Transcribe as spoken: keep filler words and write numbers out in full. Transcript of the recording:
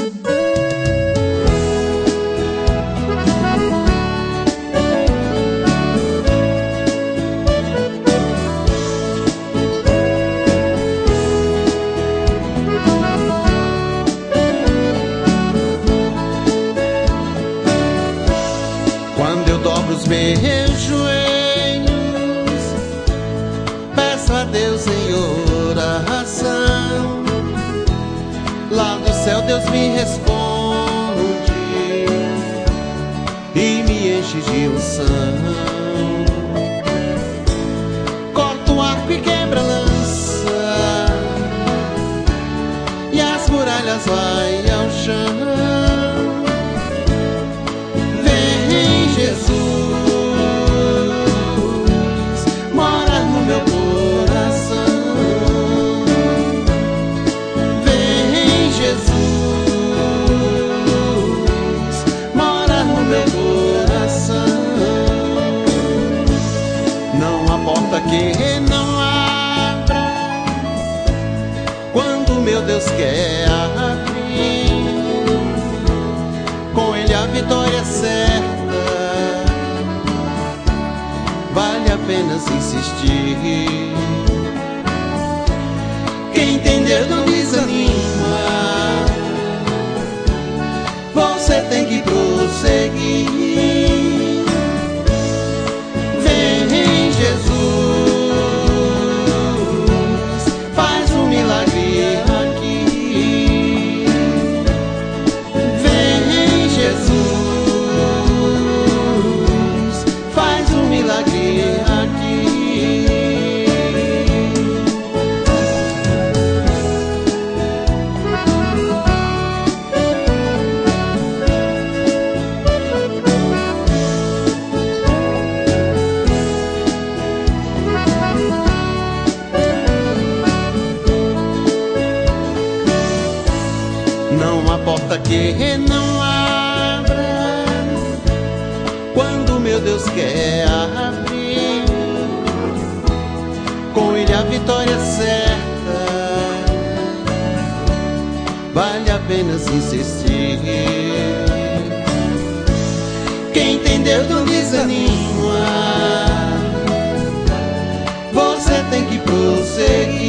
Quando eu dobro os meus joelhos, peço a Deus em oração, lá do céu Deus me responde e me enche de unção. Corta o arco e quebra a lança, e as muralhas vai ao chão. Jesus mora no meu coração. Vem, Jesus, mora no meu coração. Não há porta que não abra quando meu Deus quer abrir. Com Ele a vitória é certa, vale apenas insistir. Quem entender não desanima, você tem que prosseguir. Vem, Jesus, faz um milagre aqui. Vem, Jesus, faz um milagre aqui. Não há porta que não abra quando meu Deus quer abrir. Com Ele a vitória é certa, vale apenas insistir. Quem entender não desanima, você tem que prosseguir.